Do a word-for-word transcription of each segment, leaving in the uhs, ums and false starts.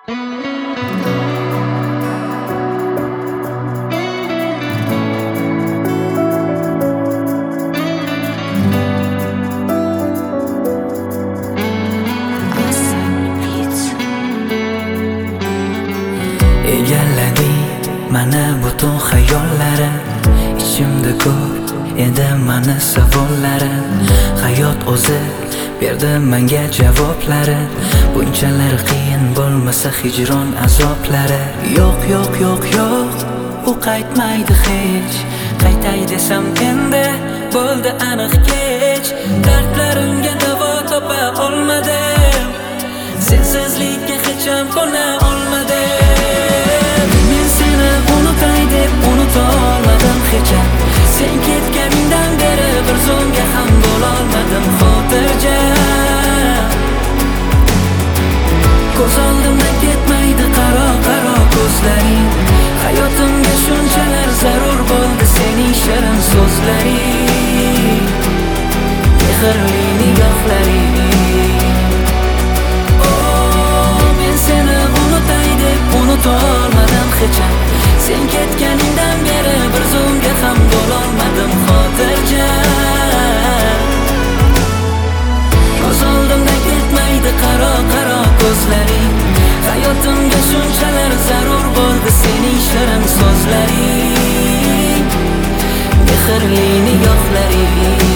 Mana butun xayollarim, ichimda ko'p edi mana savollarim. Hayot o'zi berdi menga javoblari. Bunchalar qiyin bo'lmasa hijron azoblari. Yo'q, yo'q, yo'q, yo'q, u qaytmaydi hech. Qaytay desam endi bo'ldi aniq kech. Dardlarimga davo topa olmadim, sensizlikka hech ham ko'na olmadim. Unutay deb unuta olmadim hech ham. Sen ketganingdan beri bir zonga ham bo'lolmadim xotirjam. Ko'z oldimdan ketmaydi qaro qaro ko'zlaring. Hayotimga shunchalar zarur bo'ldi sening shirin so'zlaring, mehrli nigohlaring. Oh, men seni unutay deb unuta olmadim hech ham. Sen ketganingdan beri bir zonga ham bo'lolmadim xotirjam. Ko'z oldimdan ketmaydi qaro qaro ko'zlaring. Hayotimga shunchalar zarur bo'ldi sening shirin so'zlaring, mehrli nigohlaring.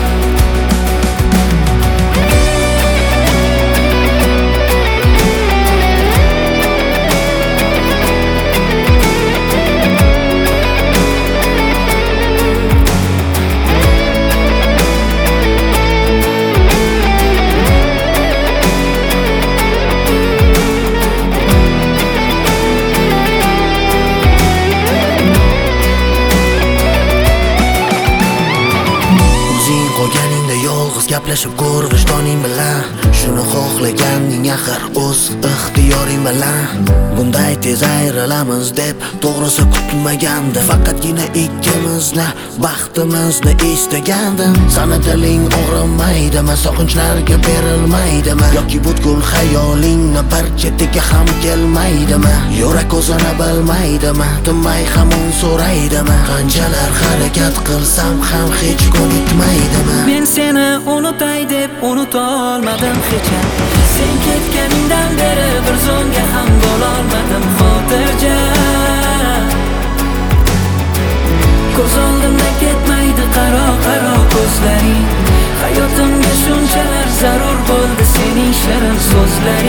Gaplashib ko'r vijdoning bilan, shuni xohlaganing axir o'z ixtiyoring bilan. Bunday tez ayrilamiz deb to'g'risi kutmagandim. Faqatgina ikkimizni baxtimizni istagandim. Sana diling og'rimaydimi, soqinchlarga berilmaydimi, yoki butkul xayolingni bir chetiga ham kelmaydimi? Yurak o'zini bilmaydimi, tinmay hamon so'raydimi? Qanchalar harakat qilsam ham hech ko'nikmaydimi? Men seni unutay deb unuta olmadim hech ham. Sen ketganingdan beri bir zonga ham bo'lolmadim xotirjam. Ko'z oldimdan ketmaydi qaro qaro ko'zlaring. Hayotimga shunchalar zarur bo'ldi sening shirin so'zlaring.